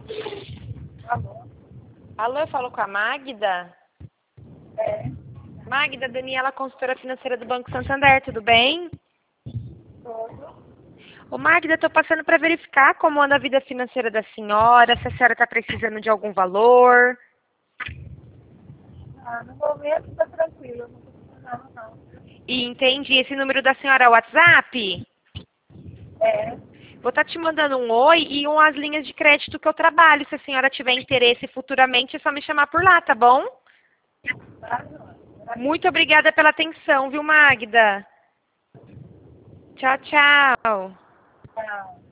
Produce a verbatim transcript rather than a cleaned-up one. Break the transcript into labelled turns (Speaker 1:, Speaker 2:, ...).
Speaker 1: Alô?
Speaker 2: Alô, eu falo com a Magda?
Speaker 1: É,
Speaker 2: Magda, Daniela, consultora financeira do Banco Santander, tudo bem?
Speaker 1: tudo.
Speaker 2: Ô Magda, estou passando para verificar como anda a vida financeira da senhora, se a senhora está precisando de algum valor.
Speaker 1: Ah, no momento tá tranquilo, não tô precisando não.
Speaker 2: E entendi, esse número da senhora é o WhatsApp?
Speaker 1: É,
Speaker 2: Vou estar te mandando um oi e umas linhas de crédito que eu trabalho. Se a senhora tiver interesse futuramente, é só me chamar por lá, tá bom?
Speaker 1: tá?
Speaker 2: Muito obrigada pela atenção, viu, Magda? Tchau, tchau.
Speaker 1: Tá.